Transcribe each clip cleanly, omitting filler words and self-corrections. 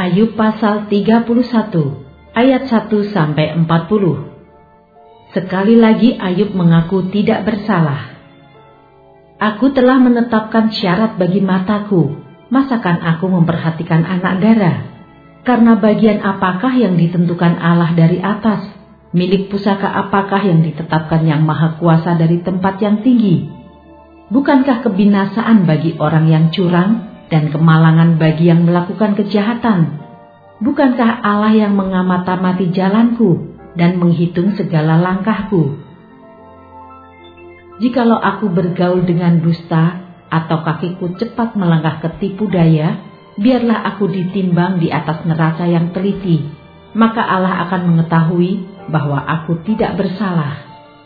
Ayub pasal 31 ayat 1-40. Sekali lagi Ayub mengaku tidak bersalah. Aku telah menetapkan syarat bagi mataku, masakan aku memperhatikan anak darah? Karena bagian apakah yang ditentukan Allah dari atas? Milik pusaka apakah yang ditetapkan Yang Maha Kuasa dari tempat yang tinggi? Bukankah kebinasaan bagi orang yang curang dan kemalangan bagi yang melakukan kejahatan? Bukankah Allah yang mengamati jalanku dan menghitung segala langkahku? Jikalau aku bergaul dengan dusta atau kakiku cepat melangkah ke tipu daya, biarlah aku ditimbang di atas neraca yang teliti, maka Allah akan mengetahui bahwa aku tidak bersalah.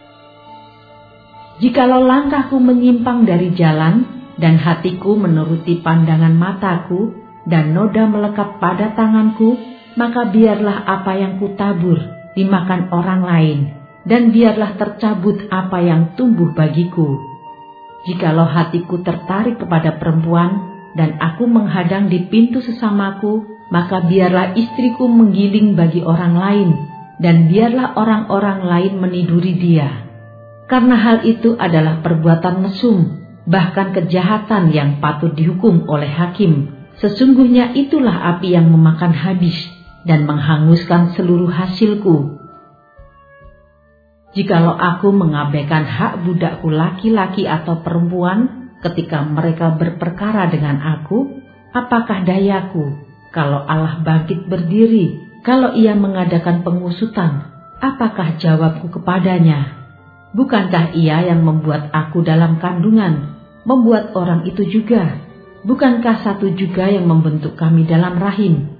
Jikalau langkahku menyimpang dari jalan dan hatiku menuruti pandangan mataku dan noda melekat pada tanganku, maka biarlah apa yang kutabur dimakan orang lain, dan biarlah tercabut apa yang tumbuh bagiku. Jikalau hatiku tertarik kepada perempuan dan aku menghadang di pintu sesamaku, maka biarlah istriku menggiling bagi orang lain, dan biarlah orang-orang lain meniduri dia. Karena hal itu adalah perbuatan mesum, bahkan kejahatan yang patut dihukum oleh hakim. Sesungguhnya itulah api yang memakan habis dan menghanguskan seluruh hasilku. Jikalau aku mengabaikan hak budakku laki-laki atau perempuan ketika mereka berperkara dengan aku, apakah dayaku kalau Allah bangkit berdiri? Kalau ia mengadakan pengusutan, apakah jawabku kepadanya? Bukankah ia yang membuat aku dalam kandungan, membuat orang itu juga? Bukankah satu juga yang membentuk kami dalam rahim?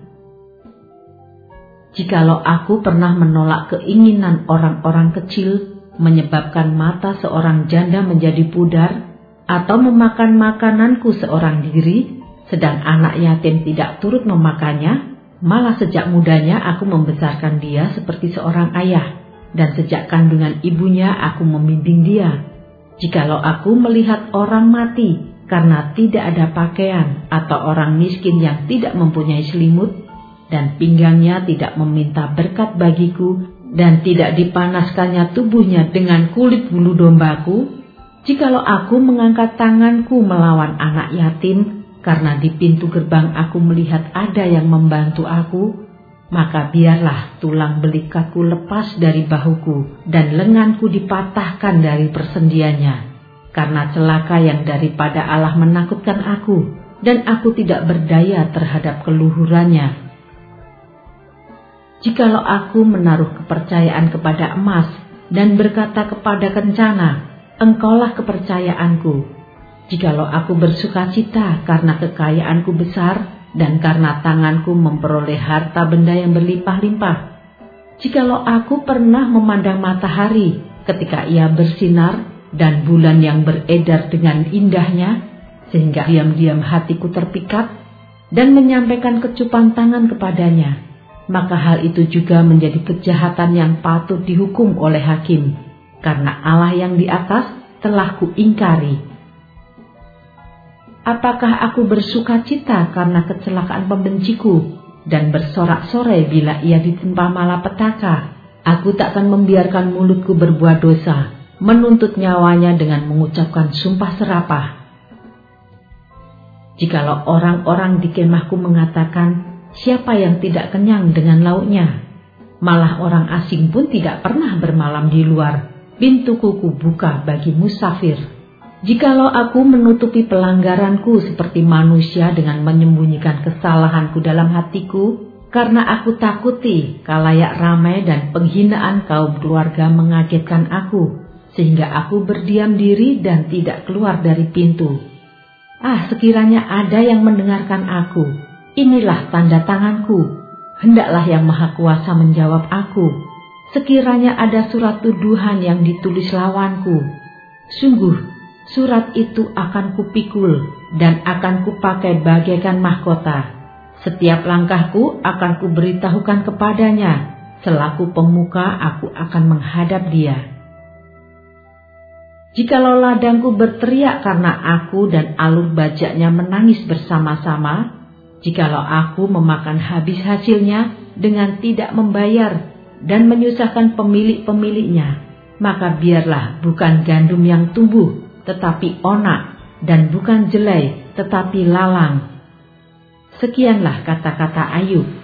Jikalau aku pernah menolak keinginan orang-orang kecil, menyebabkan mata seorang janda menjadi pudar, atau memakan makananku seorang diri, sedang anak yatim tidak turut memakannya, malah sejak mudanya aku membesarkan dia seperti seorang ayah, dan sejak kandungan ibunya aku membimbing dia. Jikalau aku melihat orang mati karena tidak ada pakaian, atau orang miskin yang tidak mempunyai selimut, dan pinggangnya tidak meminta berkat bagiku, dan tidak dipanaskannya tubuhnya dengan kulit bulu dombaku, jikalau aku mengangkat tanganku melawan anak yatim, karena di pintu gerbang aku melihat ada yang membantu aku, maka biarlah tulang belikaku lepas dari bahuku dan lenganku dipatahkan dari persendiannya. Karena celaka yang daripada Allah menakutkan aku, dan aku tidak berdaya terhadap keluhurannya. Jikalau aku menaruh kepercayaan kepada emas dan berkata kepada kencana, Engkaulah kepercayaanku. Jikalau aku bersukacita karena kekayaanku besar, dan karena tanganku memperoleh harta benda yang berlimpah-limpah. Jikalau aku pernah memandang matahari ketika ia bersinar, dan bulan yang beredar dengan indahnya, sehingga diam-diam hatiku terpikat, dan menyampaikan kecupan tangan kepadanya, maka hal itu juga menjadi kejahatan yang patut dihukum oleh hakim, karena Allah yang di atas telah kuingkari. Apakah aku bersukacita karena kecelakaan pembenciku, dan bersorak-sorai bila ia ditimpa malapetaka? Aku takkan membiarkan mulutku berbuat dosa, menuntut nyawanya dengan mengucapkan sumpah serapah. Jikalau orang-orang di kemahku mengatakan, siapa yang tidak kenyang dengan lauknya? Malah orang asing pun tidak pernah bermalam di luar, pintuku kubuka bagi musafir. Jikalau aku menutupi pelanggaranku seperti manusia dengan menyembunyikan kesalahanku dalam hatiku, karena aku takuti kalayak ramai dan penghinaan kaum keluarga mengagetkan aku, sehingga aku berdiam diri dan tidak keluar dari pintu. Sekiranya ada yang mendengarkan aku, inilah tanda tanganku, hendaklah Yang Maha Kuasa menjawab aku. Sekiranya ada surat tuduhan yang ditulis lawanku, sungguh surat itu akan kupikul dan akan kupakai bagaikan mahkota. Setiap langkahku akan kuberitahukan kepadanya, selaku pemuka aku akan menghadap dia. Jikalau ladangku berteriak karena aku dan alur bajaknya menangis bersama-sama, Jikalau aku memakan habis hasilnya dengan tidak membayar dan menyusahkan pemilik-pemiliknya, maka biarlah bukan gandum yang tumbuh, tetapi onak, dan bukan jelai, tetapi lalang. Sekianlah kata-kata Ayub.